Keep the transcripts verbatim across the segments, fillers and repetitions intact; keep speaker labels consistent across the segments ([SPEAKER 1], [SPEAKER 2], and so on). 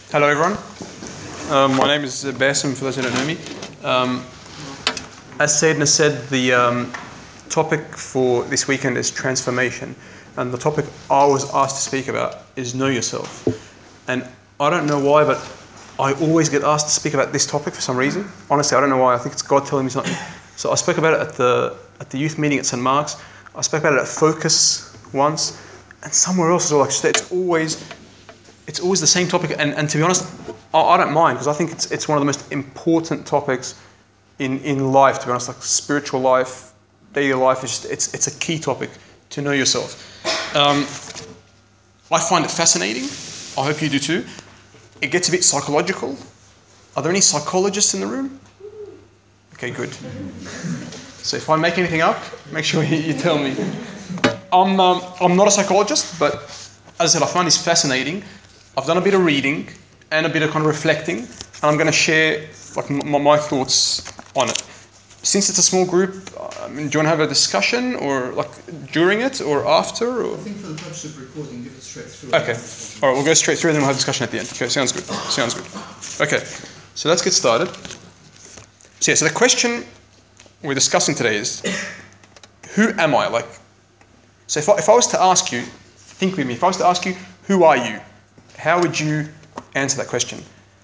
[SPEAKER 1] Hello everyone, um, my name is Basim for those who don't know me. Um, as Saidna said, the um, topic for this weekend is transformation, and the topic I was asked to speak about is know yourself. And I don't know why, but I always get asked to speak about this topic for some reason. Honestly, I don't know why. I think it's God telling me something. So I spoke about it at the at the youth meeting at Saint Mark's. I spoke about it at Focus once, and somewhere else as well. Like it's always it's always the same topic. And, and to be honest, I, I don't mind because I think it's it's one of the most important topics in in life. To be honest, like spiritual life, daily life is just it's it's a key topic to know yourself. Um, I find it fascinating. I hope you do too. It gets a bit psychological. Are there any psychologists in the room? Okay, good. So if I make anything up, make sure you, you tell me. I'm um, I'm not a psychologist, but as I said, I find this fascinating. I've done a bit of reading and a bit of kind of reflecting, and I'm going to share like m- my thoughts on it. Since it's a small group, I mean, do you want to have a discussion, or like during it, or after? Or?
[SPEAKER 2] I think for the purpose of recording, give it straight through.
[SPEAKER 1] Okay. All right, we'll go straight through, and then we'll have a discussion at the end. Okay, sounds good. Sounds good. Okay, so let's get started. So yeah, so the question we're discussing today is, who am I? Like, so if I, if I was to ask you, think with me. If I was to ask you, who are you? How would you answer that question?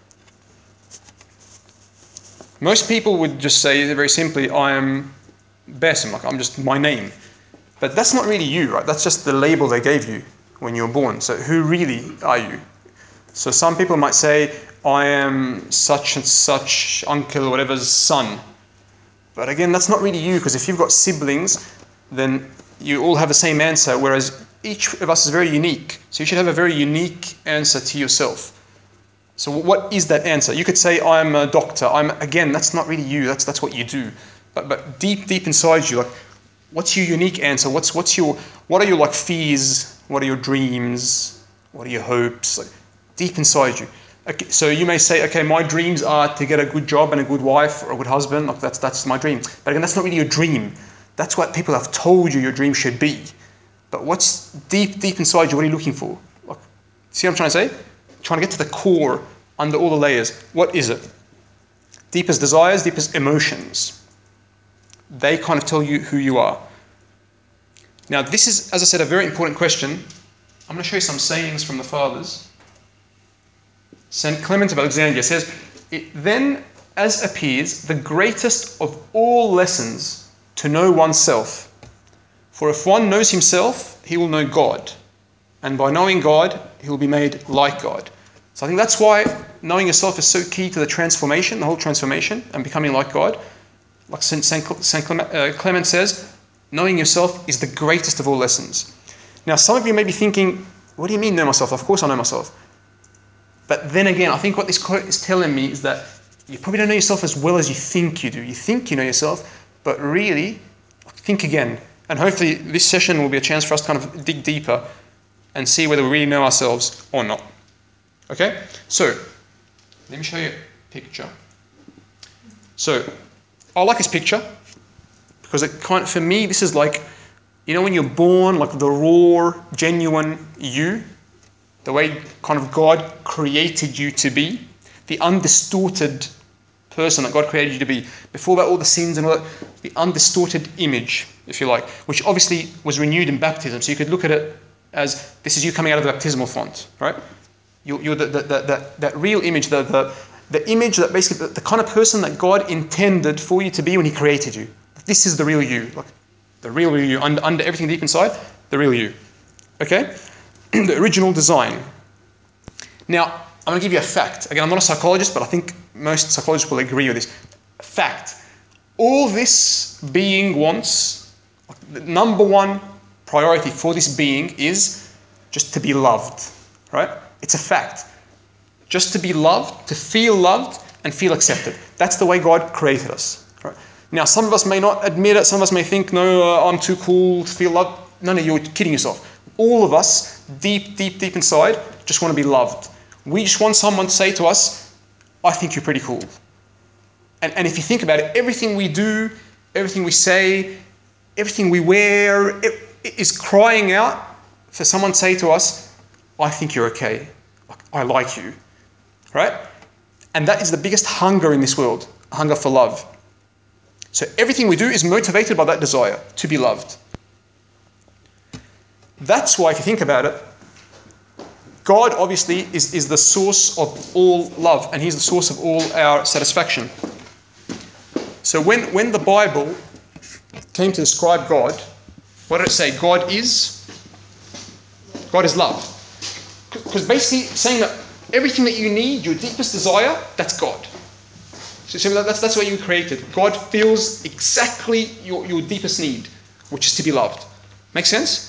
[SPEAKER 1] Most people would just say very simply, I am Basim, like I'm just my name. But that's not really you, right? That's just the label they gave you when you were born. So who really are you? So some people might say, I am such and such uncle or whatever's son. But again, that's not really you, because if you've got siblings, then you all have the same answer, whereas each of us is very unique. So you should have a very unique answer to yourself. So what is that answer? You could say, I'm a doctor. I'm again, that's not really you. That's that's what you do. But but deep deep inside you, like, what's your unique answer? What's what's your what are your like fears? What are your dreams? What are your hopes? Like, deep inside you. Okay, so you may say, okay, my dreams are to get a good job and a good wife or a good husband. Like that's that's my dream. But again, that's not really your dream. That's what people have told you your dream should be. But what's deep deep inside you? What are you looking for? Like, see what I'm trying to say? Trying to get to the core, under all the layers. What is it? Deepest desires, deepest emotions. They kind of tell you who you are. Now, this is, as I said, a very important question. I'm going to show you some sayings from the fathers. Saint Clement of Alexandria says, it then as appears the greatest of all lessons to know oneself. For if one knows himself, he will know God. And by knowing God, he will be made like God. So I think that's why knowing yourself is so key to the transformation, the whole transformation, and becoming like God. Like Saint Clement, uh, Clement says, knowing yourself is the greatest of all lessons. Now, some of you may be thinking, what do you mean know myself? Of course I know myself. But then again, I think what this quote is telling me is that you probably don't know yourself as well as you think you do. You think you know yourself, but really, think again. And hopefully this session will be a chance for us to kind of dig deeper and see whether we really know ourselves or not. Okay? So, let me show you a picture. So, I like this picture because it kind of, for me, this is like, you know when you're born, like the raw, genuine you, the way kind of God created you to be, the undistorted person that God created you to be, before that all the sins and all that, the undistorted image, if you like, which obviously was renewed in baptism. So you could look at it as, this is you coming out of the baptismal font, right? You're, you're the, the, the, the, that real image, the, the, the image that basically, the, the kind of person that God intended for you to be when he created you. This is the real you, like the real you, under, under everything deep inside, the real you. Okay? The original design. Now, I'm going to give you a fact. Again, I'm not a psychologist, but I think most psychologists will agree with this. Fact. All this being wants, the number one priority for this being is just to be loved, right? It's a fact. Just to be loved, to feel loved, and feel accepted. That's the way God created us. Right? Now, some of us may not admit it. Some of us may think, no, uh, I'm too cool to feel loved. No, no, you're kidding yourself. All of us, deep, deep, deep inside, just want to be loved. We just want someone to say to us, I think you're pretty cool. And, and if you think about it, everything we do, everything we say, everything we wear, it, it is crying out for someone to say to us, I think you're okay. I like you. right? And that is the biggest hunger in this world, hunger for love. So everything we do is motivated by that desire to be loved. That's why, if you think about it, God obviously is, is the source of all love, and He's the source of all our satisfaction. So when, when the Bible came to describe God, what did it say? God is? God is love. Because basically saying that everything that you need, your deepest desire, that's God. So that's, that's what you created. God feels exactly your, your deepest need, which is to be loved. Make sense?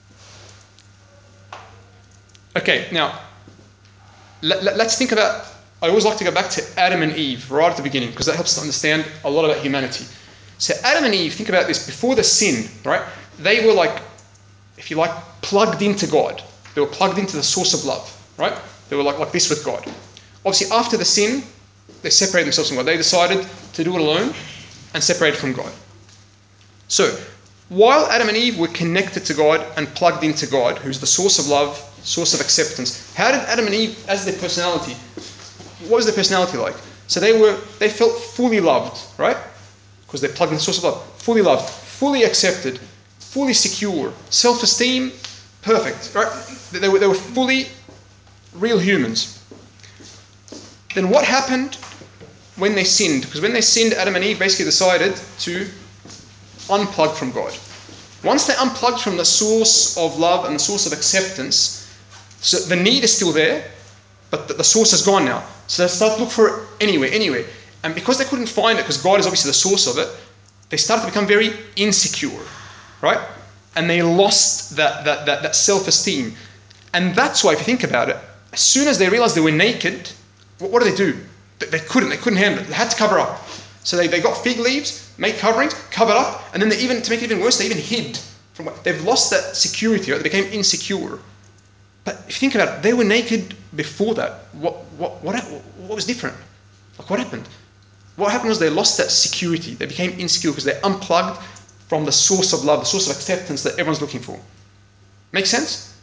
[SPEAKER 1] Okay, now, let, let, let's think about, I always like to go back to Adam and Eve right at the beginning, because that helps us to understand a lot about humanity. So Adam and Eve, think about this, before the sin, right? They were like, if you like, plugged into God. They were plugged into the source of love, right? They were like, like this with God. Obviously, after the sin, they separated themselves from God. They decided to do it alone and separated from God. So, while Adam and Eve were connected to God and plugged into God, who's the source of love, source of acceptance, how did Adam and Eve, as their personality, what was their personality like? So they were, they felt fully loved, right? Because they're plugged into the source of love. Fully loved, fully accepted, fully secure, self-esteem, perfect, right? They were, they were fully real humans. Then what happened when they sinned? Because when they sinned, Adam and Eve basically decided to unplug from God. Once they unplugged from the source of love and the source of acceptance, so the need is still there, but the, the source is gone now. So they start to look for it anywhere, anywhere. And because they couldn't find it, because God is obviously the source of it, they started to become very insecure, right? And they lost that, that, that, that self-esteem. And that's why, if you think about it, as soon as they realized they were naked, what, what did they do? They, they couldn't, they couldn't handle it. They had to cover up. So they, they got fig leaves, made coverings, covered up, and then they even, to make it even worse, they even hid. From what, they've lost that security, right? They became insecure. But if you think about it, they were naked before that. What, what, what, what was different? Like, what happened? What happened was they lost that security. They became insecure because they unplugged from the source of love, the source of acceptance that everyone's looking for. Make sense?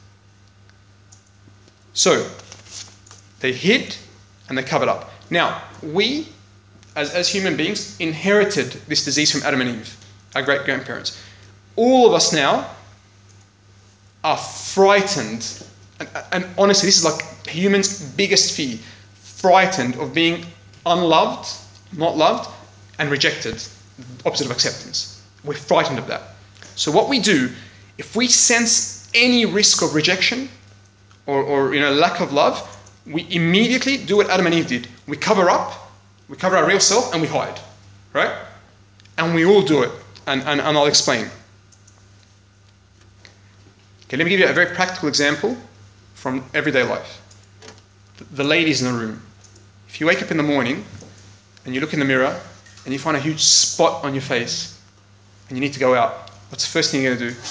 [SPEAKER 1] So, they hid and they covered up. Now, we, as, as human beings, inherited this disease from Adam and Eve, our great-grandparents. All of us now are frightened, and, and honestly, this is like humans' biggest fear, frightened of being unloved, not loved, and rejected, opposite of acceptance. We're frightened of that. So what we do, if we sense any risk of rejection or, or you know, lack of love, we immediately do what Adam and Eve did. We cover up, we cover our real self, and we hide, right? And we all do it, and, and, and I'll explain. Okay, let me give you a very practical example from everyday life. The ladies in the room. If you wake up in the morning and you look in the mirror and you find a huge spot on your face and you need to go out, what's the first thing you're going to do?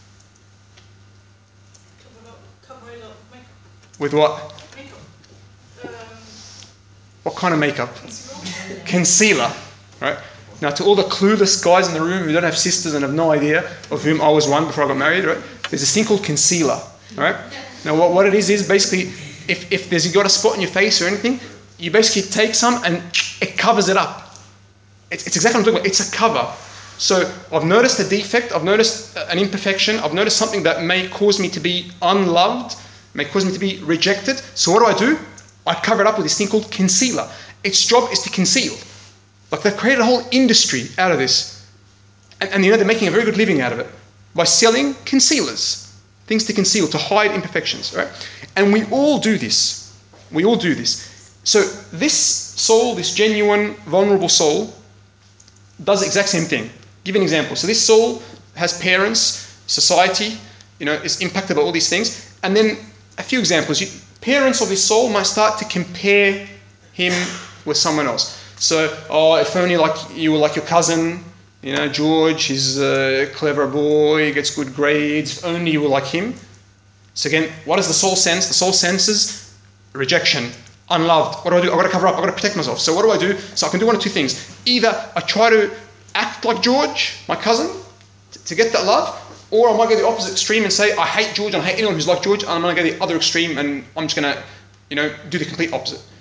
[SPEAKER 3] Cover up, cover it up, makeup.
[SPEAKER 1] With what?
[SPEAKER 3] Makeup. Um,
[SPEAKER 1] What kind of makeup?
[SPEAKER 3] concealer.
[SPEAKER 1] Concealer, right? Now, to all the clueless guys in the room who don't have sisters and have no idea, of whom I was one before I got married, right? There's this thing called concealer, right? Now, what, what it is is basically, if, if there's you got a spot on your face or anything, you basically take some and it covers it up. It's, it's exactly what I'm talking about. It's a cover. So I've noticed a defect, I've noticed an imperfection, I've noticed something that may cause me to be unloved, may cause me to be rejected. So what do I do? I cover it up with this thing called concealer. Its job is to conceal. Like, they've created a whole industry out of this. And, and you know, they're making a very good living out of it by selling concealers, things to conceal, to hide imperfections, right? And we all do this. We all do this. So this soul, this genuine, vulnerable soul, does the exact same thing. Give you an example. So this soul has parents, society, you know, is impacted by all these things. And then a few examples. You, parents of this soul might start to compare him with someone else. So, oh, if only like you were like your cousin, you know, George, he's a clever boy, he gets good grades, if only you were like him. So again, what does the soul sense? The soul senses rejection, unloved. What do I do? I've got to cover up, I've got to protect myself. So what do I do? So I can do one of two things. Either I try to act like George, my cousin, to get that love, or I might go the opposite extreme and say, I hate George, and I hate anyone who's like George, and I'm going to go the other extreme, and I'm just going to, you know, do the complete opposite.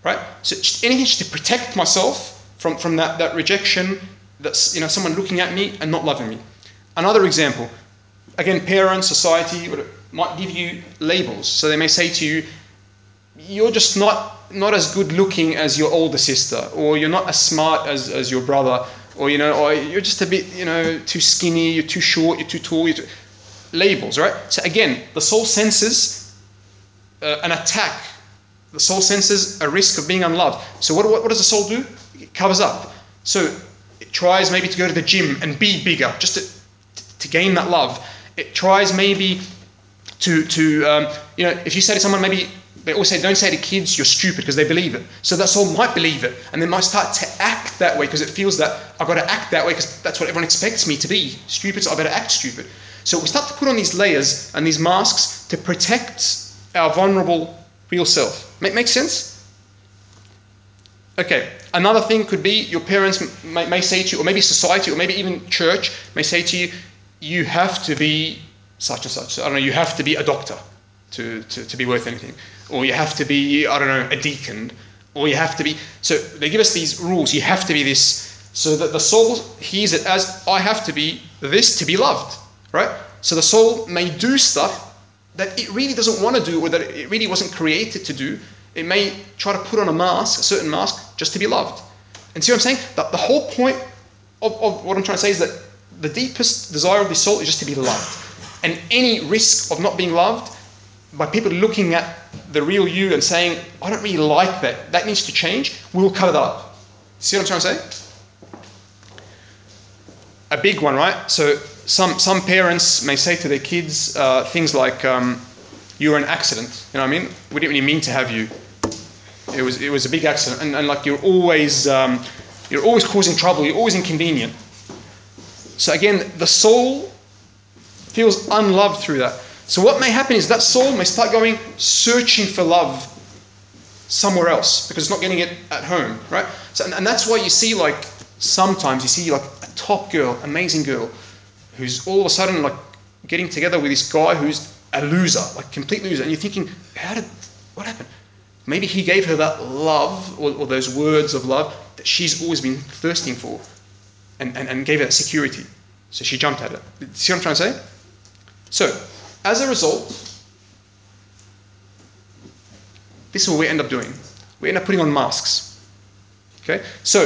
[SPEAKER 1] right? So just anything just to protect myself from, from that, that rejection, that's, you know, someone looking at me and not loving me. Another example, again, parents, society might give you labels. So they may say to you, you're just not, not as good looking as your older sister, or you're not as smart as, as your brother, or, you know, or you're just a bit, you know, too skinny, you're too short, you're too tall. You're too... Labels, right? So again, the soul senses uh, an attack. The soul senses a risk of being unloved. So what, what, what does the soul do? It covers up. So it tries maybe to go to the gym and be bigger, just to, to gain that love. It tries maybe to, to um, you know, if you say to someone, maybe they always say, don't say to kids, you're stupid, because they believe it. So that soul might believe it, and they might start to act that way because it feels that I've got to act that way because that's what everyone expects me to be. Stupid, so I better act stupid. So we start to put on these layers and these masks to protect our vulnerable real self. Make, make sense? Okay, another thing could be your parents may, may say to you, or maybe society, or maybe even church may say to you, you have to be such and such. I don't know, you have to be a doctor to, to, to be worth anything. Or you have to be, I don't know, a deacon. Or you have to be... So they give us these rules. You have to be this. So that the soul hears it as, I have to be this to be loved. Right? So the soul may do stuff that it really doesn't want to do, or that it really wasn't created to do. It may try to put on a mask, a certain mask, just to be loved. And see what I'm saying? That the whole point of, of what I'm trying to say is that the deepest desire of the soul is just to be loved. And any risk of not being loved, by people looking at the real you and saying, I don't really like that, that needs to change, we'll cover that up. See what I'm trying to say? A big one, right? So some some parents may say to their kids uh, things like, um, you're an accident. You know what I mean? We didn't really mean to have you. It was it was a big accident. And, and like you're always um, you're always causing trouble, you're always inconvenient. So again, the soul feels unloved through that. So what may happen is that soul may start going searching for love somewhere else because it's not getting it at home, right? So, and, and that's why you see, like, sometimes you see like a top girl, amazing girl, who's all of a sudden like getting together with this guy who's a loser, like complete loser, and you're thinking, how did, what happened? Maybe he gave her that love or, or those words of love that she's always been thirsting for, and, and, and gave her that security. So she jumped at it. See what I'm trying to say? So, as a result, this is what we end up doing. We end up putting on masks. Okay? So,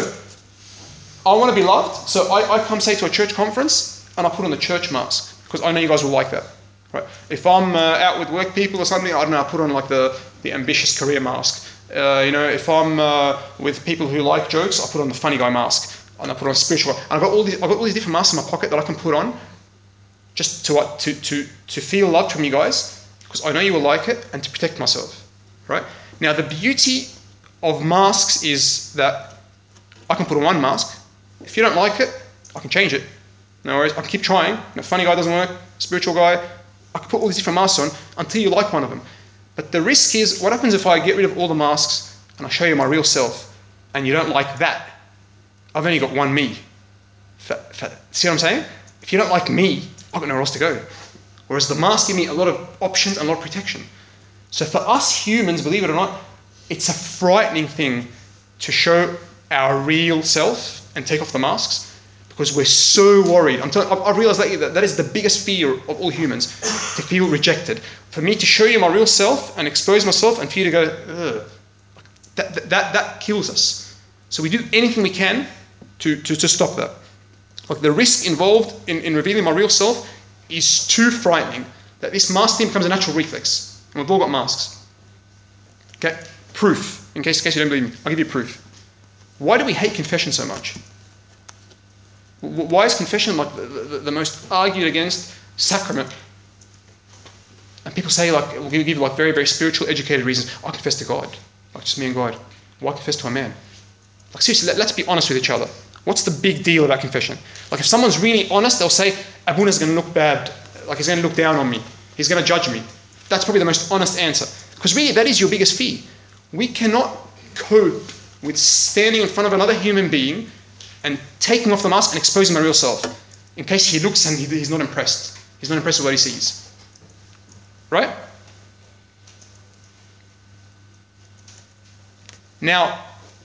[SPEAKER 1] I want to be loved, so I, I come say to a church conference and I put on the church mask because I know you guys will like that. Right? If I'm uh, out with work people or something, I don't know, I put on like the, the ambitious career mask. Uh, you know, if I'm uh, with people who like jokes, I put on the funny guy mask and I put on a spiritual. And I've got all these, I've got all these different masks in my pocket that I can put on just to to to to feel loved from you guys because I know you will like it and to protect myself. Right? Now the beauty of masks is that I can put on one mask. If you don't like it, I can change it. No worries. I can keep trying. The funny guy doesn't work. Spiritual guy. I can put all these different masks on until you like one of them. But the risk is, what happens if I get rid of all the masks and I show you my real self and you don't like that? I've only got one me. For, for, see what I'm saying? If you don't like me, I've got nowhere else to go. Whereas the mask give me a lot of options and a lot of protection. So for us humans, believe it or not, it's a frightening thing to show our real self and take off the masks because we're so worried. I'm telling, I've realized that, that that is the biggest fear of all humans, to feel rejected. For me to show you my real self and expose myself and for you to go, ugh, that, that, that, that kills us. So we do anything we can to, to, to stop that. Like the risk involved in, in revealing my real self is too frightening that this mask thing becomes a natural reflex. And we've all got masks. Okay? Proof. In case, in case you don't believe me, I'll give you proof. Why do we hate confession so much? Why is confession like the, the, the most argued against sacrament? And people say, like, we'll give you like very, very spiritual, educated reasons. I confess to God. Like just me and God. Why confess to a man? Like seriously, let, let's be honest with each other. What's the big deal about confession? Like if someone's really honest, they'll say, Abuna's going to look bad. Like he's going to look down on me. He's going to judge me. That's probably the most honest answer. Because really, that is your biggest fear. We cannot cope with standing in front of another human being and taking off the mask and exposing my real self in case he looks and he, he's not impressed. He's not impressed with what he sees. Right? Now,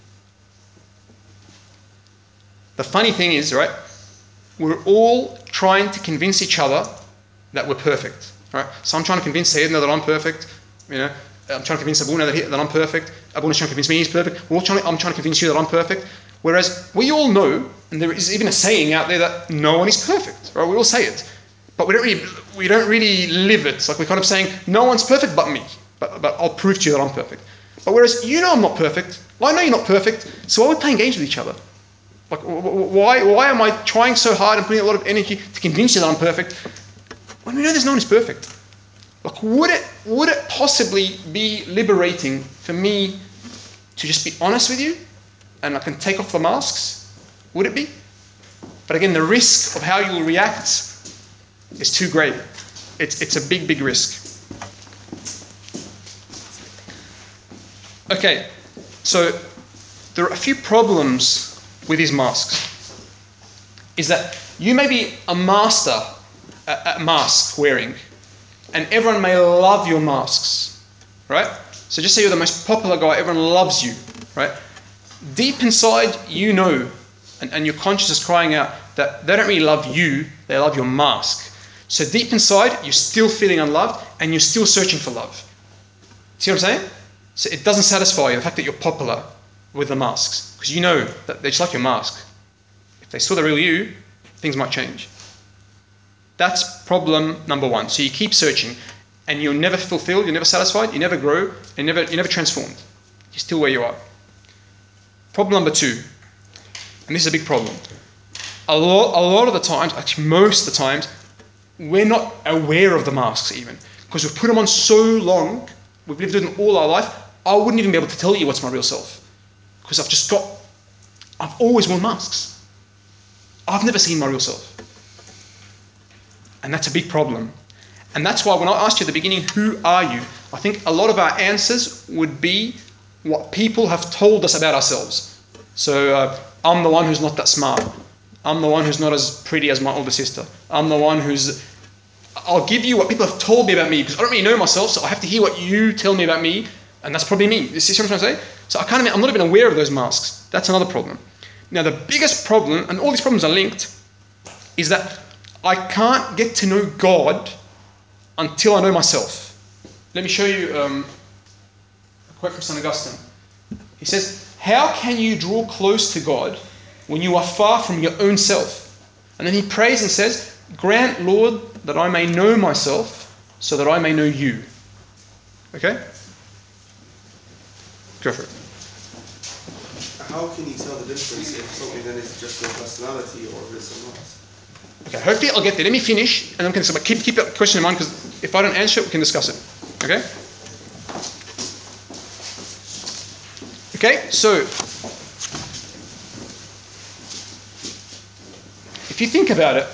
[SPEAKER 1] the funny thing is, right, we're all trying to convince each other that we're perfect, right? So I'm trying to convince Sayyidina that I'm perfect, you know, I'm trying to convince Abuna that, he, that I'm perfect, Abuna's trying to convince me he's perfect, we're all trying to, I'm trying to convince you that I'm perfect, whereas we all know, and there is even a saying out there that no one is perfect, right? We all say it, but we don't really, we don't really live it. It's like we're kind of saying, no one's perfect but me, but, but I'll prove to you that I'm perfect. But whereas you know I'm not perfect, I know you're not perfect, so why are we playing games with each other? Like, why, why am I trying so hard and putting a lot of energy to convince you that I'm perfect when we know there's no one who's perfect? Like, would it, would it possibly be liberating for me to just be honest with you and I can take off the masks? Would it be? But again, the risk of how you'll react is too great. It's, it's a big, big risk. Okay, so there are a few problems with these masks. Is that you may be a master at, at mask wearing, and everyone may love your masks, right? So just say you're the most popular guy, everyone loves you, right? Deep inside, you know, and, and your conscience is crying out that they don't really love you, they love your mask. So deep inside, you're still feeling unloved, and you're still searching for love. See what I'm saying? So it doesn't satisfy you, the fact that you're popular with the masks, because you know that they just like your mask. If they saw the real you, things might change. That's problem number one. So you keep searching, and you're never fulfilled, you're never satisfied, you never grow, and you never, you're never transformed. You're still where you are. Problem number two, and this is a big problem. A lot, a lot of the times, actually most of the times, we're not aware of the masks even, because we've put them on so long, we've lived with them all our life, I wouldn't even be able to tell you what's my real self, because I've just got, I've always worn masks. I've never seen my real self. And that's a big problem. And that's why when I asked you at the beginning, who are you? I think a lot of our answers would be what people have told us about ourselves. So uh, I'm the one who's not that smart. I'm the one who's not as pretty as my older sister. I'm the one who's... I'll give you what people have told me about me, because I don't really know myself, so I have to hear what you tell me about me, and that's probably me. You see what I'm trying to say? So I can't even, I'm not even aware of those masks. That's another problem. Now the biggest problem, and all these problems are linked, is that I can't get to know God until I know myself. Let me show you um, a quote from Saint Augustine. He says, how can you draw close to God when you are far from your own self? And then he prays and says, grant, Lord, that I may know myself so that I may know you. Okay? Go for it.
[SPEAKER 4] How can you tell the difference if something then is just your personality or if it's a mask?
[SPEAKER 1] Okay, hopefully I'll get there. Let me finish and then we can discuss. But keep, keep that question in mind, because if I don't answer it, we can discuss it. Okay? Okay, so if you think about it,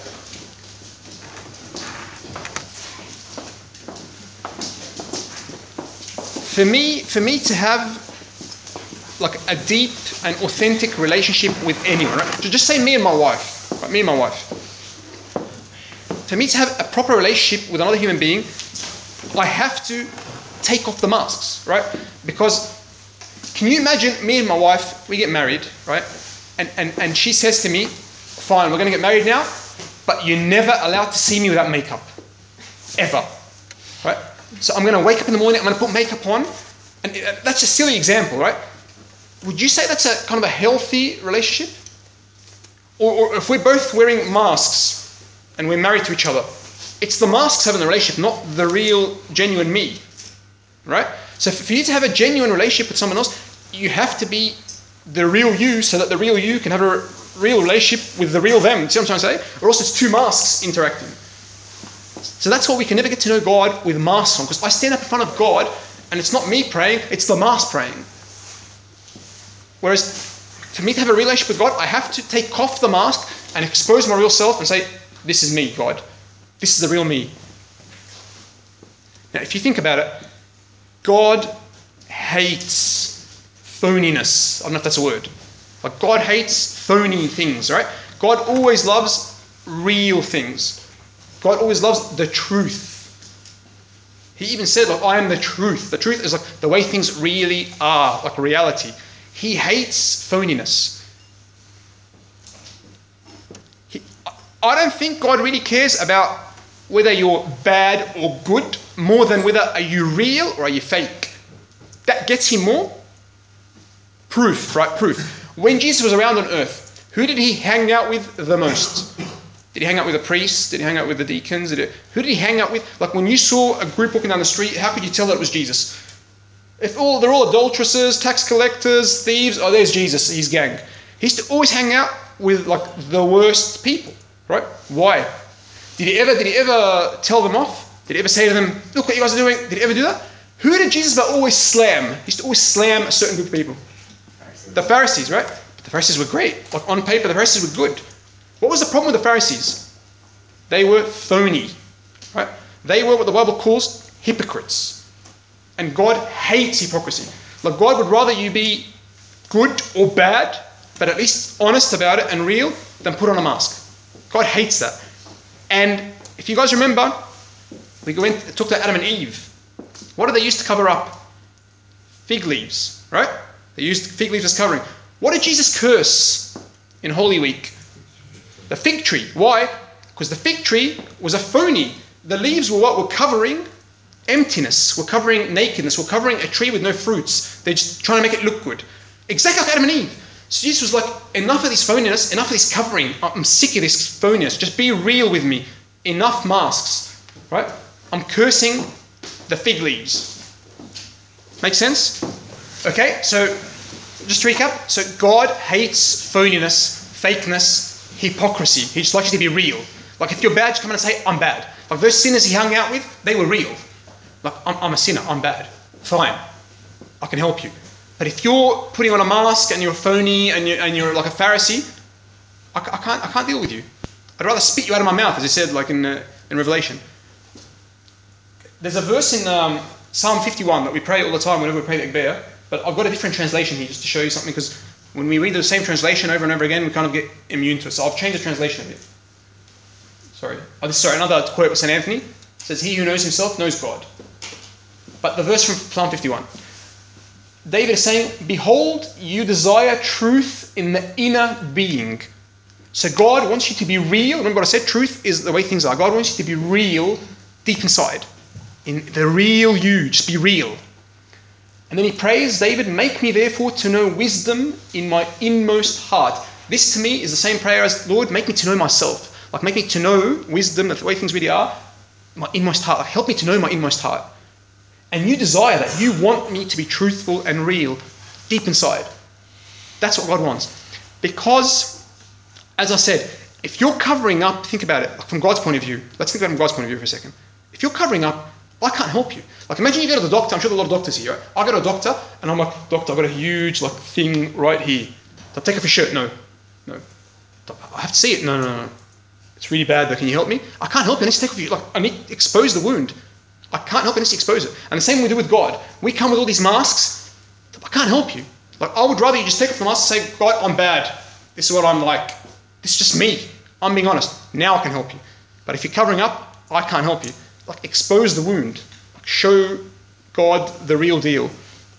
[SPEAKER 1] for me, for me to have like a deep and authentic relationship with anyone, right? So just say me and my wife, right? Me and my wife. For me to have a proper relationship with another human being, I have to take off the masks, right? Because can you imagine me and my wife, we get married, right? And, and, and she says to me, fine, we're going to get married now, but you're never allowed to see me without makeup. Ever. Right? So I'm going to wake up in the morning, I'm going to put makeup on, and it, that's a silly example, right? Would you say that's a kind of a healthy relationship? Or, or if we're both wearing masks and we're married to each other, it's the masks having the relationship, not the real, genuine me. Right? So for you to have a genuine relationship with someone else, you have to be the real you so that the real you can have a real relationship with the real them. See what I'm trying to say? Or else it's two masks interacting. So that's why we can never get to know God with masks on, because I stand up in front of God and it's not me praying, it's the mask praying. Whereas for me to have a relationship with God, I have to take off the mask and expose my real self and say, this is me, God. This is the real me. Now, if you think about it, God hates phoniness. I don't know if that's a word. Like God hates phony things, right? God always loves real things. God always loves the truth. He even said, like, I am the truth. The truth is like the way things really are, like reality. He hates phoniness. He, I don't think God really cares about whether you're bad or good more than whether are you real or are you fake. That gets him more. Proof, right? Proof. When Jesus was around on earth, who did he hang out with the most? Did he hang out with the priests? Did he hang out with the deacons? Did he, who did he hang out with? Like when you saw a group walking down the street, how could you tell that it was Jesus? If all they're all adulteresses, tax collectors, thieves, oh, there's Jesus, his gang. He used to always hang out with like the worst people, right? Why? Did he ever? Did he ever tell them off? Did he ever say to them, "Look what you guys are doing"? Did he ever do that? Who did Jesus always slam? He used to always slam a certain group of people. The Pharisees, right? But the Pharisees were great. Like on paper, the Pharisees were good. What was the problem with the Pharisees? They were phony, right? They were what the Bible calls hypocrites. And God hates hypocrisy. Like God would rather you be good or bad, but at least honest about it and real, than put on a mask. God hates that. And if you guys remember, we go in, talk to Adam and Eve. What did they use to cover up? Fig leaves, right? They used fig leaves as covering. What did Jesus curse in Holy Week? The fig tree. Why? Because the fig tree was a phony. The leaves were what? Were covering emptiness. Were covering nakedness. Were covering a tree with no fruits. They're just trying to make it look good. Exactly like Adam and Eve. So Jesus was like, enough of this phoniness, enough of this covering. I'm sick of this phoniness. Just be real with me. Enough masks. Right? I'm cursing the fig leaves. Make sense? Okay, so just to recap. So God hates phoniness, fakeness, hypocrisy. He just likes you to be real. Like if you're bad, just come in and say, I'm bad. Like those sinners he hung out with, they were real. Like, I'm, I'm a sinner, I'm bad. Fine, I can help you. But if you're putting on a mask and you're phony and you're, and you're like a Pharisee, I, I, can't, I can't deal with you. I'd rather spit you out of my mouth, as he said like in, uh, in Revelation. There's a verse in um, Psalm fifty-one that we pray all the time whenever we pray the Ekbeh, but I've got a different translation here just to show you something, because when we read the same translation over and over again, we kind of get immune to it. So I've changed the translation a bit. Sorry. Oh, this, sorry, another quote with Saint Anthony. It says, he who knows himself knows God. But the verse from Psalm fifty-one. David is saying, behold, you desire truth in the inner being. So God wants you to be real. Remember what I said? Truth is the way things are. God wants you to be real deep inside. In the real you. Just be real. And then he prays, David, make me therefore to know wisdom in my inmost heart. This to me is the same prayer as, Lord, make me to know myself. Like make me to know wisdom, the way things really are, my inmost heart. Like help me to know my inmost heart. And you desire that. You want me to be truthful and real deep inside. That's what God wants. Because, as I said, if you're covering up, think about it from God's point of view. Let's think about it from God's point of view for a second. If you're covering up, I can't help you. Like imagine you go to the doctor. I'm sure there are a lot of doctors here, right? I go to a doctor and I'm like, doctor, I've got a huge like thing right here. So take off your shirt. No. No. I have to see it. No, no, no. It's really bad though. Can you help me? I can't help you. I need to take off your, like, I need to expose the wound. I can't help you. I need to expose it. And the same we do with God. We come with all these masks. I can't help you. Like I would rather you just take off the mask and say, God, I'm bad. This is what I'm like. This is just me. I'm being honest. Now I can help you. But if you're covering up, I can't help you. Like expose the wound. Like, show God the real deal.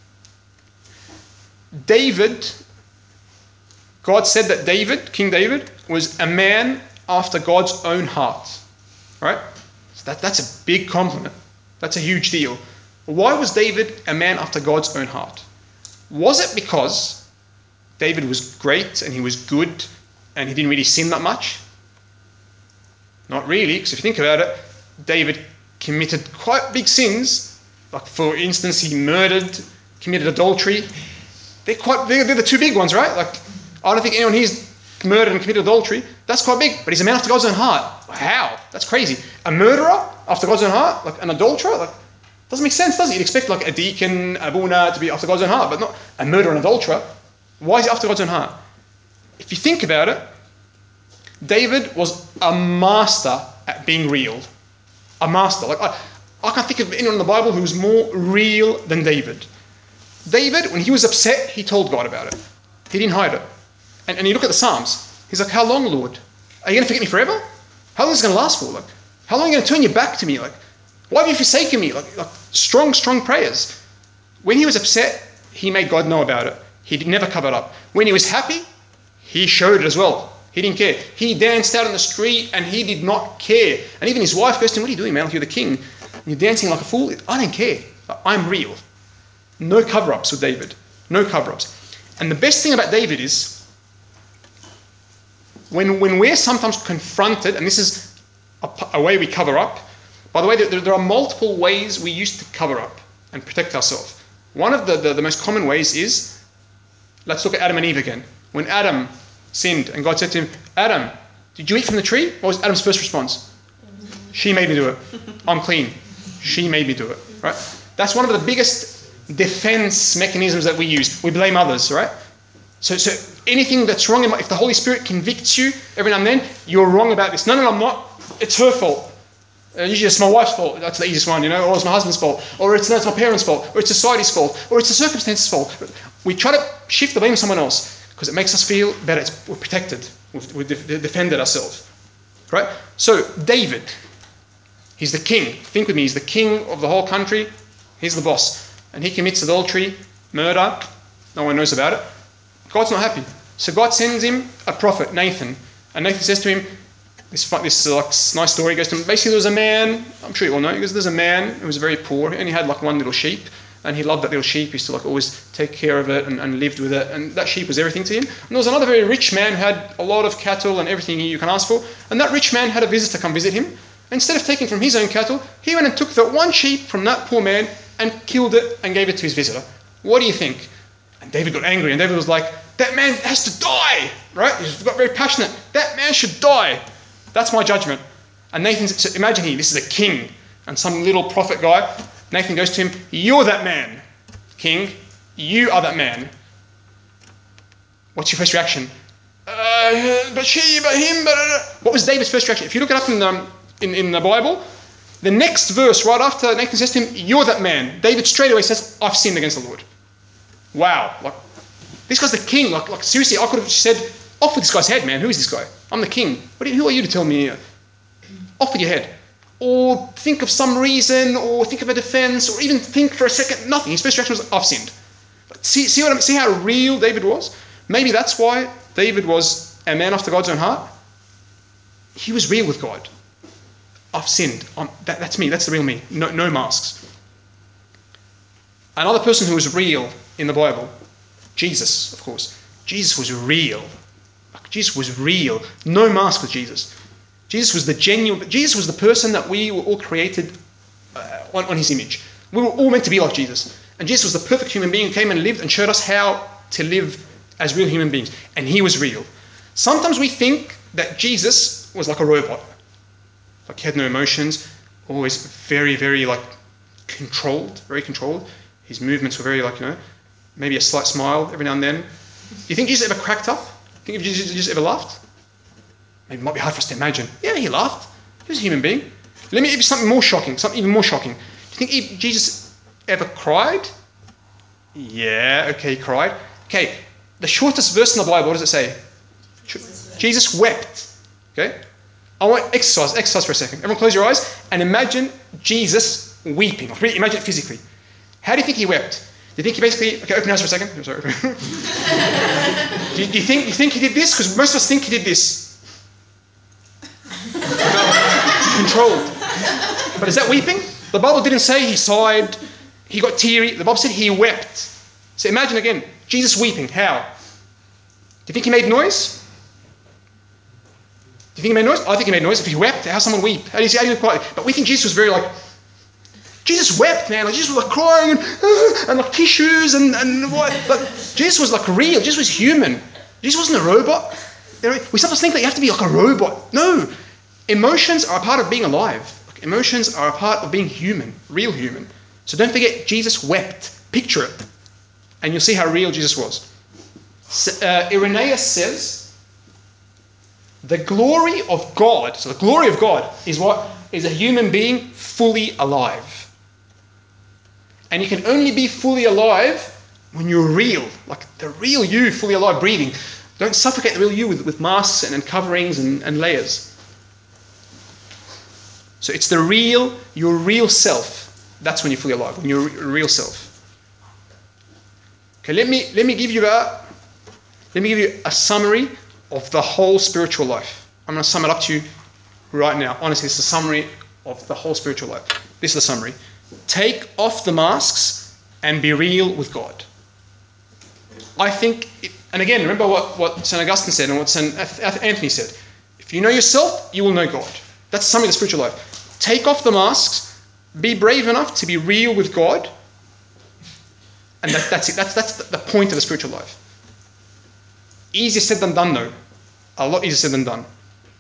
[SPEAKER 1] David, God said that David, King David, was a man after God's own heart. Right? So that, that's a big compliment. That's a huge deal. Why was David a man after God's own heart? Was it because David was great and he was good and he didn't really sin that much? Not really, because if you think about it, David committed quite big sins. Like for instance, he murdered, committed adultery. They're quite they're, they're the two big ones, right? Like I don't think anyone here's murdered and committed adultery. That's quite big, but he's a man after God's own heart. How? That's crazy. A murderer after God's own heart, like an adulterer, like doesn't make sense, does it? You'd expect like a deacon, a buna to be after God's own heart, but not a murderer and adulterer. Why is he after God's own heart? If you think about it, David was a master at being real. A master. Like I, I can't think of anyone in the Bible who's more real than David. David, when he was upset, he told God about it. He didn't hide it. And, and you look at the Psalms. He's like, how long, Lord? Are you going to forget me forever? How long is it going to last for? Like, how long are you going to turn your back to me? Like, why have you forsaken me? Like, like strong, strong prayers. When he was upset, he made God know about it. He never covered up. When he was happy, he showed it as well. He didn't care. He danced out on the street and he did not care. And even his wife goes to him, what are you doing, man? Like, you're the king. You're dancing like a fool. I don't care. I'm real. No cover-ups with David. No cover-ups. And the best thing about David is, when, when we're sometimes confronted, and this is a, a way we cover up. By the way, there, there are multiple ways we used to cover up and protect ourselves. One of the, the, the most common ways is, let's look at Adam and Eve again. When Adam sinned and God said to him, Adam, did you eat from the tree? What was Adam's first response? She made me do it. I'm clean. She made me do it. Right? That's one of the biggest defense mechanisms that we use. We blame others, right? So, so anything that's wrong, in my, if the Holy Spirit convicts you every now and then, you're wrong about this. No, no, no, I'm not. It's her fault. Uh, usually it's my wife's fault. That's the easiest one, you know, or it's my husband's fault, or it's, no, it's my parents' fault, or it's society's fault, or it's the circumstances' fault. We try to shift the blame to someone else because it makes us feel better. It's, we're protected. We've, we've de- defended ourselves, right? So David, he's the king. Think with me. He's the king of the whole country. He's the boss. And he commits adultery, murder. No one knows about it. God's not happy. So God sends him a prophet, Nathan. And Nathan says to him, this, this is like a nice story. He goes to him, basically there was a man, I'm sure you all know, he goes, there's a man who was very poor. He only had like one little sheep. And he loved that little sheep. He used to like always take care of it and, and lived with it. And that sheep was everything to him. And there was another very rich man who had a lot of cattle and everything you can ask for. And that rich man had a visitor come visit him. Instead of taking from his own cattle, he went and took the one sheep from that poor man and killed it and gave it to his visitor. What do you think? And David got angry, and David was like, that man has to die, right? He got very passionate. That man should die. That's my judgment. And Nathan, so imagine here, this is a king and some little prophet guy. Nathan goes to him, you're that man, king. You are that man. What's your first reaction? Uh, but she, but him, but... Uh, what was David's first reaction? If you look it up in the, in, in the Bible, the next verse, right after Nathan says to him, you're that man, David straight away says, I've sinned against the Lord. Wow. Like, this guy's the king. Like, like seriously, I could have said, off with this guy's head, man. Who is this guy? I'm the king. What are you, who are you to tell me? Off with your head. Or think of some reason, or think of a defense, or even think for a second. Nothing. His first reaction was, I've sinned. But see, see, what I see how real David was? Maybe that's why David was a man after God's own heart. He was real with God. I've sinned. I'm, that, that's me. That's the real me. No, no masks. Another person who was real in the Bible, Jesus, of course. Jesus was real. Jesus was real. No mask with Jesus. Jesus was the genuine. Jesus was the person that we were all created uh, on, on his image. We were all meant to be like Jesus. And Jesus was the perfect human being who came and lived and showed us how to live as real human beings. And he was real. Sometimes we think that Jesus was like a robot. Like he had no emotions, always very, very like controlled, very controlled. His movements were very like, you know, maybe a slight smile every now and then. Do you think Jesus ever cracked up? Do you think Jesus, Jesus ever laughed? Maybe it might be hard for us to imagine. Yeah, he laughed. He was a human being. Let me give you something more shocking, something even more shocking. Do you think Jesus ever cried? Yeah, okay, he cried. Okay, the shortest verse in the Bible, what does it say? Jesus wept. Okay? I want exercise, exercise for a second. Everyone close your eyes and imagine Jesus weeping. Really imagine it physically. How do you think he wept? Do you think he basically... Okay, open your eyes for a second. I'm sorry. do, you, do, you think, do you think he did this? Because most of us think he did this. Controlled. But is that weeping? The Bible didn't say he sighed, he got teary. The Bible said he wept. So imagine again, Jesus weeping. How? Do you think he made noise? Do you think he made noise? I think he made noise. If he wept, how someone weep? How do you see? How do you quiet? But we think Jesus was very like, Jesus wept, man. Like Jesus was like crying and, uh, and like tissues and and what? But Jesus was like real. Jesus was human. Jesus wasn't a robot. You know, we sometimes think that you have to be like a robot. No, emotions are a part of being alive. Like, emotions are a part of being human, real human. So don't forget, Jesus wept. Picture it, and you'll see how real Jesus was. So, uh, Irenaeus says, the glory of God, so the glory of God is what? Is a human being fully alive. And you can only be fully alive when you're real, like the real you, fully alive, breathing. Don't suffocate the real you with, with masks and, and coverings and, and layers. So it's the real, your real self. That's when you're fully alive, when you're your real self. Okay, let me let me give you a let me give you a summary of the whole spiritual life. I'm going to sum it up to you right now. Honestly, it's a summary of the whole spiritual life. This is the summary. Take off the masks and be real with God. I think, it, and again, remember what, what Saint Augustine said and what Saint Anthony said. If you know yourself, you will know God. That's the summary of the spiritual life. Take off the masks, be brave enough to be real with God, and that, that's it. That's, that's the point of the spiritual life. Easier said than done, though. A lot easier said than done.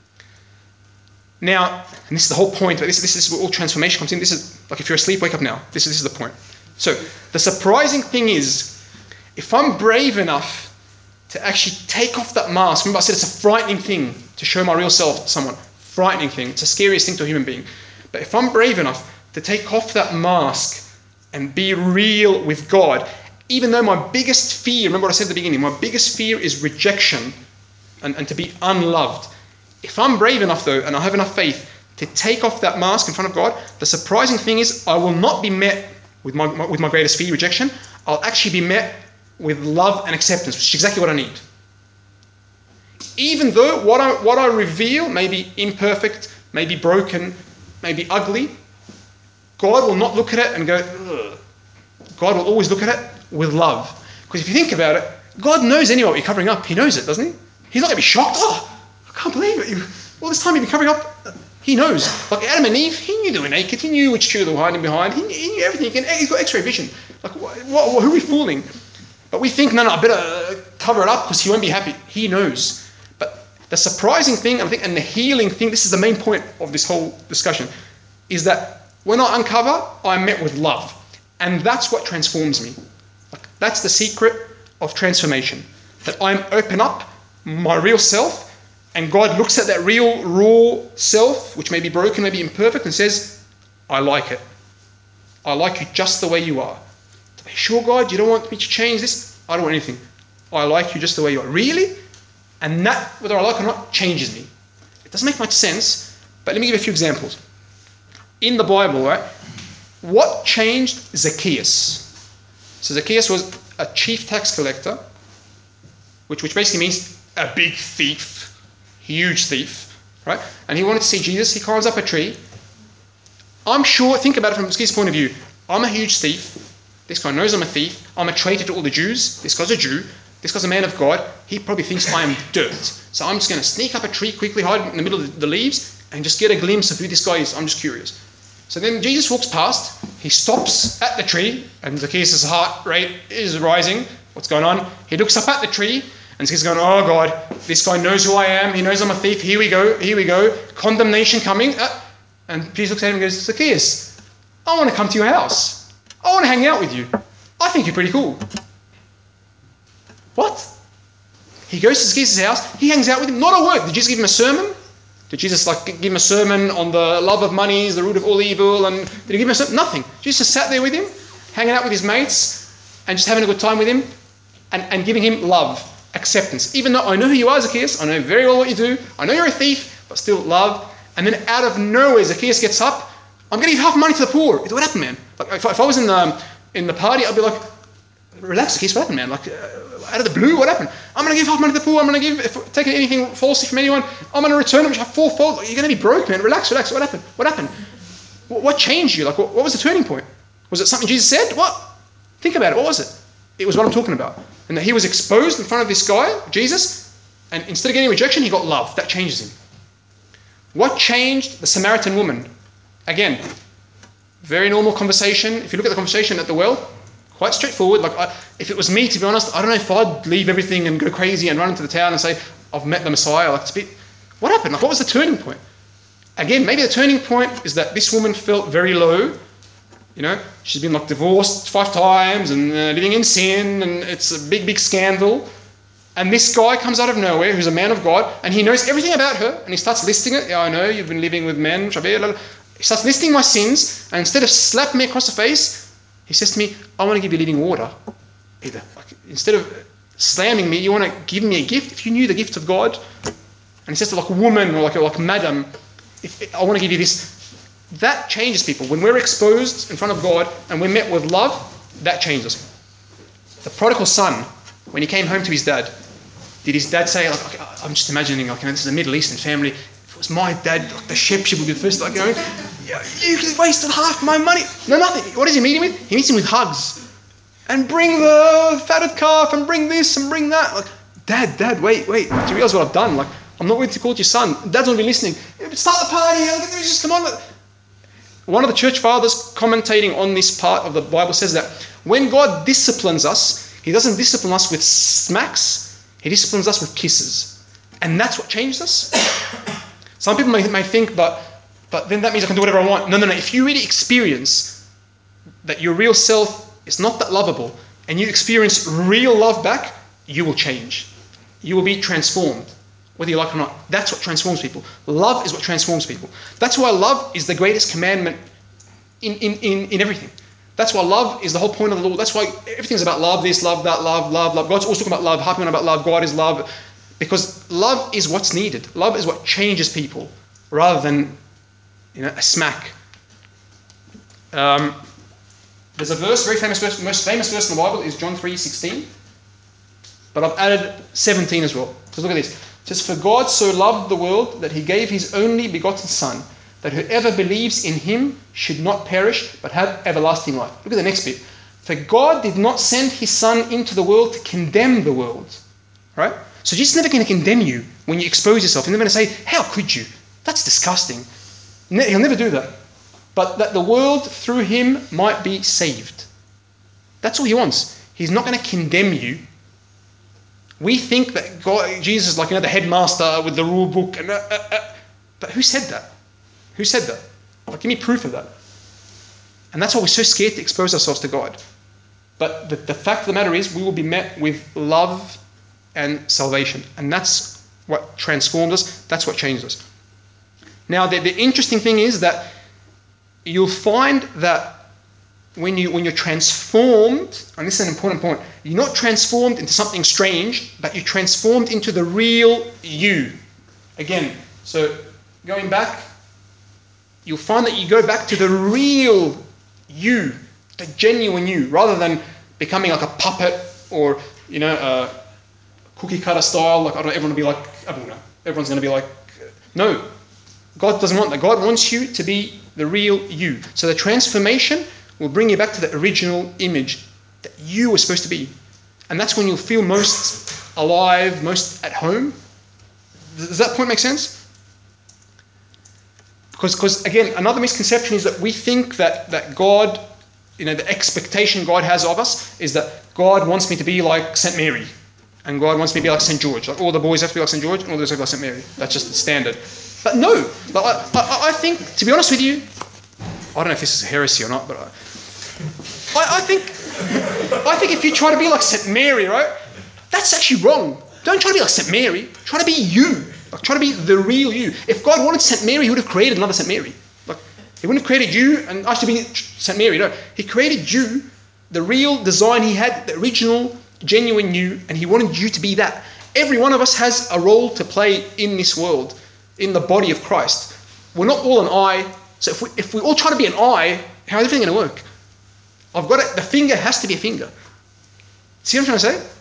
[SPEAKER 1] Now, and this is the whole point, this, this is where all transformation comes in. This is, like if you're asleep, wake up now. This is, this is the point. So, the surprising thing is, if I'm brave enough to actually take off that mask, remember I said it's a frightening thing to show my real self to someone. Frightening thing. It's the scariest thing to a human being. But if I'm brave enough to take off that mask and be real with God, even though my biggest fear, remember what I said at the beginning, my biggest fear is rejection and, and to be unloved. If I'm brave enough though, and I have enough faith to take off that mask in front of God, the surprising thing is I will not be met with my, my, with my greatest fear, rejection. I'll actually be met with love and acceptance, which is exactly what I need. Even though what I, what I reveal may be imperfect, may be broken, may be ugly, God will not look at it and go, ugh. God will always look at it with love. Because if you think about it, God knows anyway what you're covering up. He knows it, doesn't he? He's not going to be shocked. Oh, I can't believe it. You, all this time you've been covering up. He knows. Like Adam and Eve, he knew they were naked. He knew which tree they were hiding behind. He, he knew everything. He can, he's got x-ray vision. Like, what, what, who are we fooling? But we think, no, no, I better cover it up because he won't be happy. He knows. But the surprising thing, I think, and the healing thing, this is the main point of this whole discussion, is that when I uncover, I'm met with love. And that's what transforms me. Like, that's the secret of transformation. That I'm open up my real self, and God looks at that real, raw self, which may be broken, may be imperfect, and says, I like it. I like you just the way you are. Are you sure, God, you don't want me to change this? I don't want anything. I like you just the way you are. Really? And that, whether I like it or not, changes me. It doesn't make much sense, but let me give you a few examples. In the Bible, right, what changed Zacchaeus? So Zacchaeus was a chief tax collector, which, which basically means a big thief, huge thief, right? And he wanted to see Jesus. He climbs up a tree. I'm sure, think about it from Zacchaeus' point of view. I'm a huge thief. This guy knows I'm a thief. I'm a traitor to all the Jews. This guy's a Jew. This guy's a man of God. He probably thinks I am dirt. So I'm just going to sneak up a tree, quickly hide in the middle of the leaves, and just get a glimpse of who this guy is. I'm just curious. So then Jesus walks past. He stops at the tree, and Zacchaeus' heart rate is rising. What's going on? He looks up at the tree, and Zacchaeus is going, oh God, this guy knows who I am. He knows I'm a thief. Here we go. Here we go. Condemnation coming. Uh, and Jesus looks at him and goes, Zacchaeus, I want to come to your house. I want to hang out with you. I think you're pretty cool. What? He goes to Zacchaeus' house. He hangs out with him. Not a word. Did Jesus give him a sermon? Did Jesus like give him a sermon on the love of money is the root of all evil? And did he give him a sermon? Nothing. Jesus just sat there with him, hanging out with his mates, and just having a good time with him, and, and giving him love, acceptance. Even though I know who you are, Zacchaeus, I know very well what you do. I know you're a thief, but still love. And then out of nowhere, Zacchaeus gets up. I'm going to give half money to the poor. What happened, man? Like if, if I was in the in the party, I'd be like, relax, Zacchaeus. What happened, man? Like uh, out of the blue, what happened? I'm going to give half money to the poor. I'm going to give, if taking anything falsely from anyone, I'm going to return it fourfold. You're going to be broke, man. Relax, relax. What happened? What happened? What, what changed you? Like what, what was the turning point? Was it something Jesus said? What? Think about it. What was it? It was what I'm talking about. And that he was exposed in front of this guy, Jesus, and instead of getting rejection, he got love. That changes him. What changed the Samaritan woman? Again, very normal conversation. If you look at the conversation at the well, quite straightforward. Like, I, if it was me, to be honest, I don't know if I'd leave everything and go crazy and run into the town and say, I've met the Messiah. Like, it's a bit, what happened? Like, what was the turning point? Again, maybe the turning point is that this woman felt very low. You know, she's been like divorced five times and uh, living in sin, and it's a big, big scandal. And this guy comes out of nowhere, who's a man of God, and he knows everything about her, and he starts listing it. Yeah, I know, you've been living with men. He starts listing my sins, and instead of slapping me across the face, he says to me, I want to give you living water. Either, like, instead of slamming me, you want to give me a gift? If you knew the gift of God, and he says to like a woman or like a like madam, if, if I want to give you this, that changes people. When we're exposed in front of God and we're met with love, that changes us. The prodigal son, when he came home to his dad, did his dad say, like, okay, I'm just imagining, like, you know, this is a Middle Eastern family. If it was my dad, like, the shepherd would be the first, like, you know, you wasted half my money. No, nothing. What is he meeting with? He meets him with hugs. And bring the fatted calf, and bring this, and bring that. Like, Dad, Dad, wait, wait. Do you realize what I've done? Like, I'm not going to call your son. Dad's not even listening. Start the party. Just come on. One of the church fathers commentating on this part of the Bible says that when God disciplines us, he doesn't discipline us with smacks. He disciplines us with kisses. And that's what changes us. Some people may, may think, but, but then that means I can do whatever I want. No, no, no. If you really experience that your real self is not that lovable, and you experience real love back, you will change. You will be transformed, whether you like it or not. That's what transforms people. Love is what transforms people. That's why love is the greatest commandment in, in, in, in everything. That's why love is the whole point of the law. That's why everything's about love, this, love, that, love, love, love. God's always talking about love, harping on about love. God is love. Because love is what's needed. Love is what changes people, rather than, you know, a smack. Um, There's a verse, very famous verse, the most famous verse in the Bible is John three sixteen. But I've added seventeen as well. So look at this. It says, "For God so loved the world that he gave his only begotten Son, that whoever believes in him should not perish, but have everlasting life." Look at the next bit. "For God did not send his Son into the world to condemn the world." Right? So Jesus is never going to condemn you when you expose yourself. He's never going to say, "How could you? That's disgusting." He'll never do that. But that the world through him might be saved. That's all he wants. He's not going to condemn you. We think that God, Jesus is like, you know, the headmaster with the rule book. And, uh, uh, uh. But who said that? Who said that? Like, give me proof of that. And that's why we're so scared to expose ourselves to God. But the, the fact of the matter is, we will be met with love and salvation. And that's what transforms us. That's what changes us. Now, the, the interesting thing is that you'll find that when, you, when you're transformed, and this is an important point, you're not transformed into something strange, but you're transformed into the real you. Again, so going back, you'll find that you go back to the real you, the genuine you, rather than becoming like a puppet or, you know, a cookie cutter style, like I don't everyone will be like, I don't know, everyone's going to be like, no. God doesn't want that. God wants you to be the real you. So the transformation will bring you back to the original image that you were supposed to be. And that's when you'll feel most alive, most at home. Does that point make sense? Because, because again, another misconception is that we think that, that God, you know, the expectation God has of us is that God wants me to be like Saint Mary. And God wants me to be like Saint George. Like all the boys have to be like Saint George and all the girls have to be like Saint Mary. That's just the standard. But no, like I, I, I think, to be honest with you, I don't know if this is a heresy or not, but I, I, I think I think if you try to be like Saint Mary, right, that's actually wrong. Don't try to be like Saint Mary. Try to be you. Like try to be the real you. If God wanted Saint Mary, he would have created another Saint Mary. Like he wouldn't have created you and asked you to be Saint Mary. No, he created you, the real design he had, the original, genuine you, and he wanted you to be that. Every one of us has a role to play in this world, in the body of Christ. We're not all an eye. So if we, if we all try to be an eye, how is everything going to work? I've got it. The finger has to be a finger. See what I'm trying to say?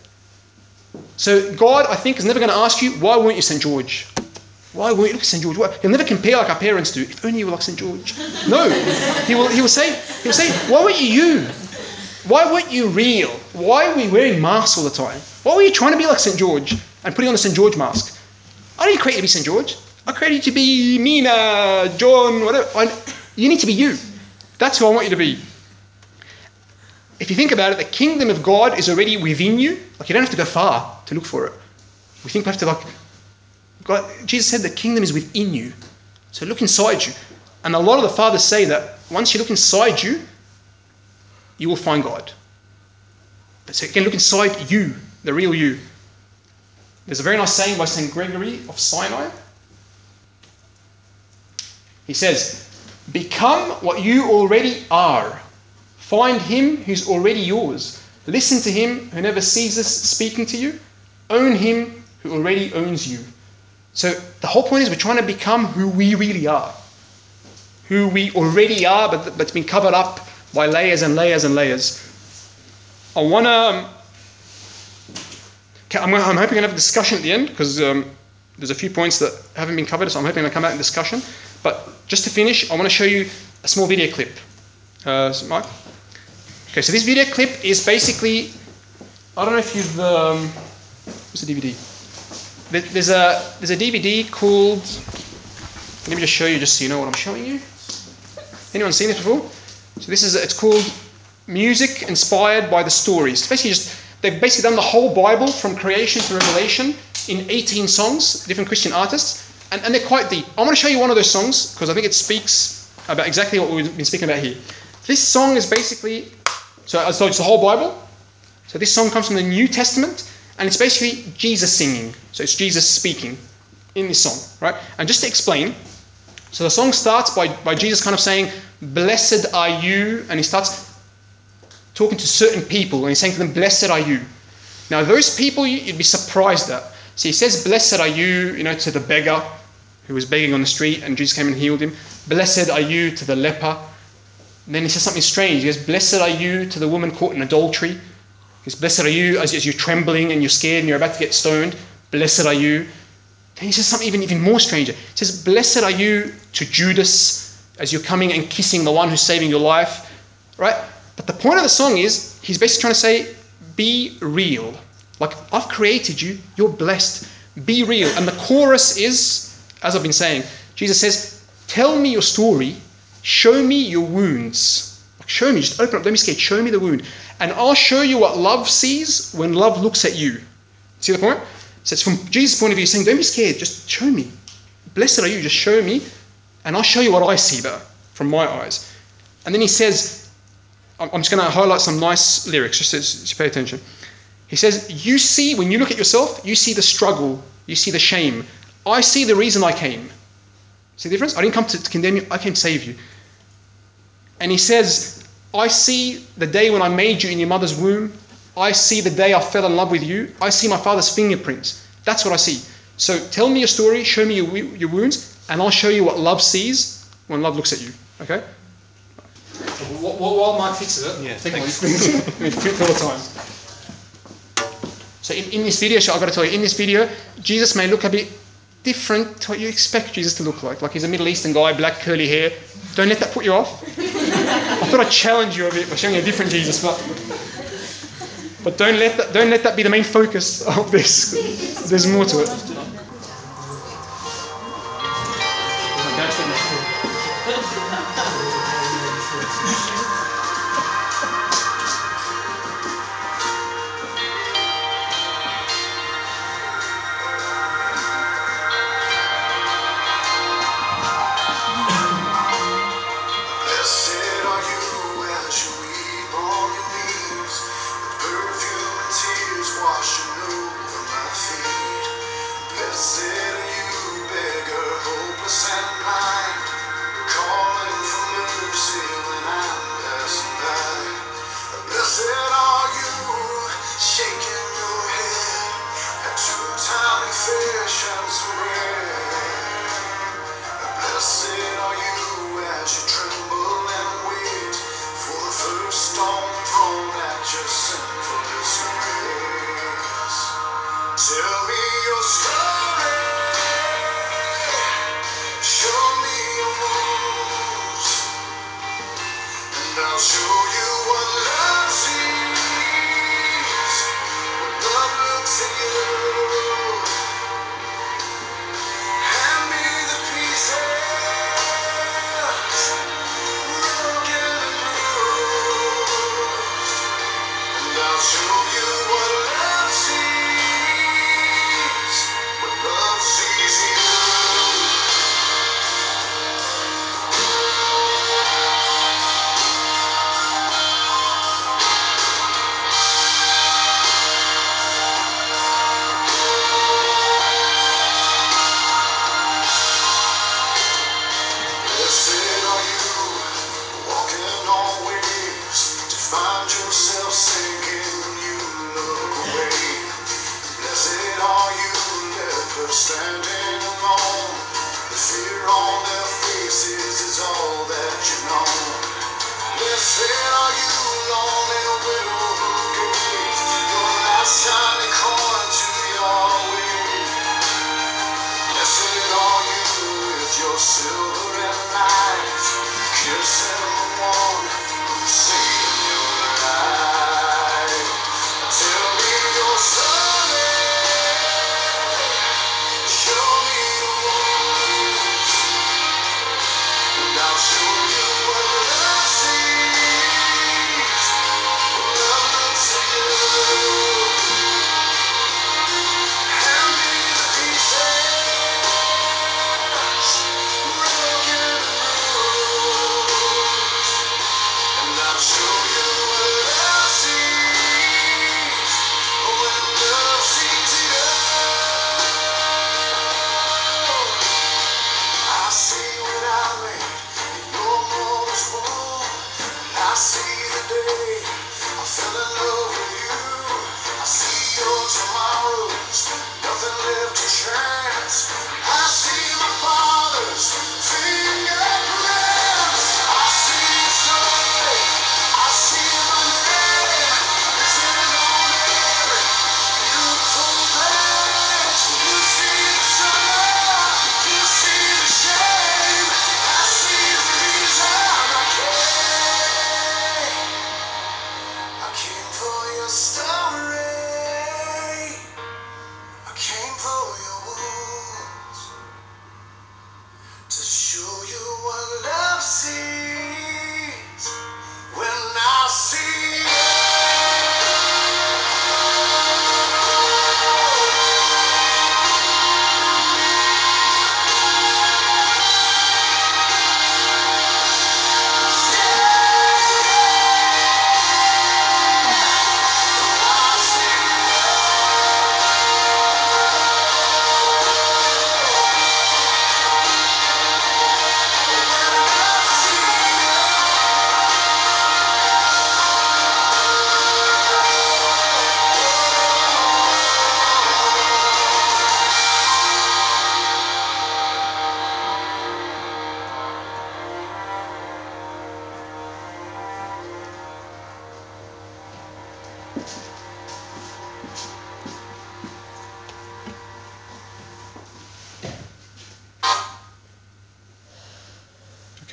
[SPEAKER 1] So God, I think, is never going to ask you, why weren't you Saint George? Why weren't you look at Saint George? Why? He'll never compare like our parents do. If only you were like Saint George. No. He will, he will say, he will say, why weren't you you? Why weren't you real? Why were you wearing masks all the time? Why were you trying to be like Saint George and putting on the Saint George mask? I didn't create you to be Saint George. I created you to be Mina, John, whatever. I, you need to be you. That's who I want you to be. If you think about it, the kingdom of God is already within you. Like you don't have to go far to look for it. We think we have to like, God, Jesus said the kingdom is within you. So look inside you. And a lot of the fathers say that once you look inside you, you will find God. So you can look inside you, the real you. There's a very nice saying by Saint Gregory of Sinai. He says, become what you already are. Find him who's already yours. Listen to him who never ceases speaking to you. Own him who already owns you. So the whole point is we're trying to become who we really are. Who we already are, but, but it's been covered up by layers and layers and layers. I want to Okay, I'm, I'm hoping to have a discussion at the end because um, there's a few points that haven't been covered, so I'm hoping to come out in discussion. But just to finish, I want to show you a small video clip. Uh, so Mike? Okay, so this video clip is basically, I don't know if you've, um, what's the D V D? There's a, there's a D V D called, let me just show you just so you know what I'm showing you. Anyone seen this before? So this is, it's called Music Inspired by the Stories. It's basically just, they've basically done the whole Bible from creation to Revelation in eighteen songs, different Christian artists, and, and they're quite deep. I want to show you one of those songs because I think it speaks about exactly what we've been speaking about here. This song is basically, so, so it's the whole Bible. So this song comes from the New Testament, and it's basically Jesus singing. So it's Jesus speaking in this song, right? And just to explain, so the song starts by, by Jesus kind of saying, "Blessed are you," and he starts talking to certain people, and he's saying to them, "Blessed are you." Now those people you'd be surprised at. So he says, "Blessed are you," you know, to the beggar who was begging on the street, and Jesus came and healed him. "Blessed are you" to the leper. And then he says something strange. He goes, "Blessed are you" to the woman caught in adultery. He goes, "Blessed are you" as, as you're trembling and you're scared and you're about to get stoned. "Blessed are you." Then he says something even, even more stranger. He says, "Blessed are you" to Judas as you're coming and kissing the one who's saving your life. Right? But the point of the song is, he's basically trying to say, be real. Like, I've created you, you're blessed. Be real. And the chorus is, as I've been saying, Jesus says, "Tell me your story, show me your wounds." Like, show me, just open up, don't be scared, show me the wound. And I'll show you what love sees when love looks at you. See the point? So it's from Jesus' point of view saying, don't be scared, just show me. Blessed are you, just show me, and I'll show you what I see better from my eyes. And then he says, I'm just going to highlight some nice lyrics, just to, to pay attention. He says, you see, when you look at yourself, you see the struggle, you see the shame. I see the reason I came. See the difference? I didn't come to, to condemn you, I came to save you. And he says, I see the day when I made you in your mother's womb. I see the day I fell in love with you. I see my father's fingerprints. That's what I see. So tell me your story, show me your, your wounds, and I'll show you what love sees when love looks at you. Okay? While Mike fixes it,
[SPEAKER 4] Yeah,
[SPEAKER 1] take all these things. We flip all the time. So in, in this video, so I've got to tell you, in this video, Jesus may look a bit different to what you expect Jesus to look like. Like he's a Middle Eastern guy, black curly hair. Don't let that put you off. I thought I'd challenge you a bit by showing you a different Jesus, but but don't let that don't let that be the main focus of this. There's more to it.
[SPEAKER 5] Blessed are you as you weep on your knees. The perfume and tears washing over my feet. Blessed are you, beggar, hopeless and blind, calling for mercy when I'm passing by. Blessed are you, shaking your head at two tiny fish and some bread. Blessed are you as you tremble and wait for the first stone thrown at your sinful disgrace. Tell me your story, show me your moves, and I'll show you what love sees when love looks at you. Hand me the pieces, broken and bruised, and I'll show you what love sees when love sees you. Blessed are you, walking on waves, to find yourself sinking when you look away. Blessed are you, lepers standing alone. The fear on their faces is all that you've known. Blessed are you, lonely widow who gave your last shiny coin to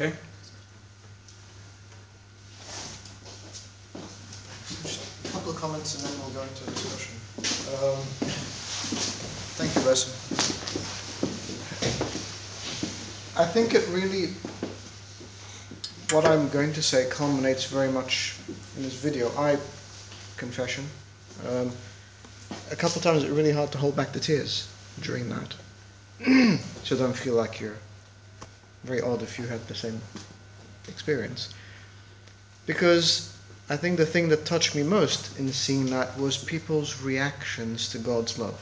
[SPEAKER 1] Okay.
[SPEAKER 6] Just a couple of comments and then we'll go into discussion. Um, thank you, Basim. I think it really, what I'm going to say culminates very much in this video. I, confession, um, a couple of times it's really hard to hold back the tears during that. So don't feel like you're very odd if you had the same experience. Because I think the thing that touched me most in seeing that was people's reactions to God's love.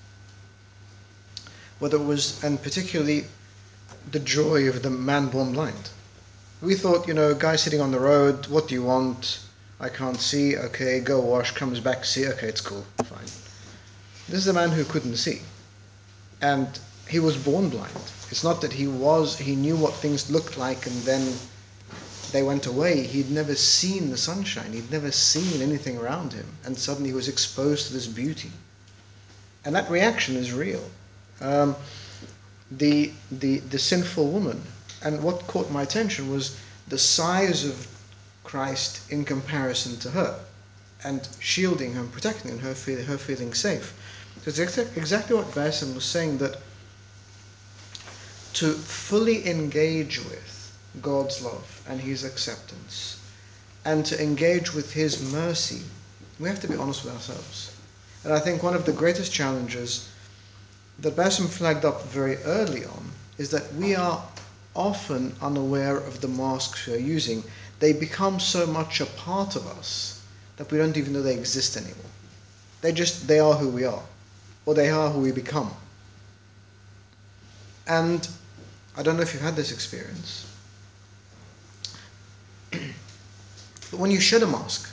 [SPEAKER 6] Whether it was, and particularly the joy of the man born blind. We thought, you know, guy sitting on the road, what do you want? I can't see, okay, go wash, comes back, see, okay, it's cool, fine. This is a man who couldn't see. And he was born blind. It's not that he was, he knew what things looked like and then they went away. He'd never seen the sunshine. He'd never seen anything around him. And suddenly he was exposed to this beauty. And that reaction is real. Um, the, the, the sinful woman. And what caught my attention was the size of Christ in comparison to her. And shielding her and protecting her, feel, her feeling safe. So it's exa- exactly what Basim was saying, that to fully engage with God's love and His acceptance, and to engage with His mercy, we have to be honest with ourselves. And I think one of the greatest challenges that Basim flagged up very early on is that we are often unaware of the masks we are using. They become so much a part of us that we don't even know they exist anymore. They just, they are who we are, or they are who we become. And I don't know if you've had this experience, but when you shed a mask,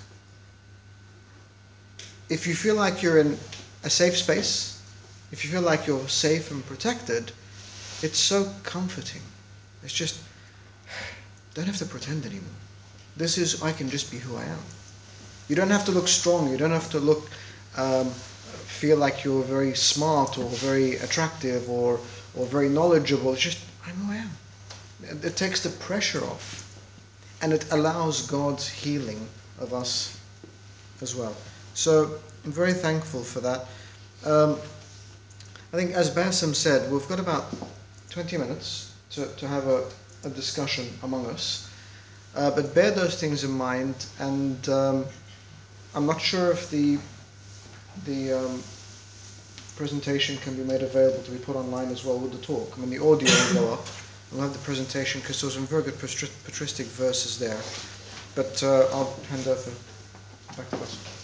[SPEAKER 6] if you feel like you're in a safe space, if you feel like you're safe and protected, it's so comforting. It's just, don't have to pretend anymore. This is, I can just be who I am. You don't have to look strong. You don't have to look, um, feel like you're very smart or very attractive or, or very knowledgeable. It's just, I'm who I am. It, it takes the pressure off. And it allows God's healing of us as well. So I'm very thankful for that. Um, I think, as Basim said, we've got about twenty minutes to, to have a, a discussion among us. Uh, but bear those things in mind, and um, I'm not sure if the the um, presentation can be made available to be put online as well with the talk. I mean, the audio will go up. We'll have the presentation because there were some very good patristic verses there. But uh, I'll hand over back to us.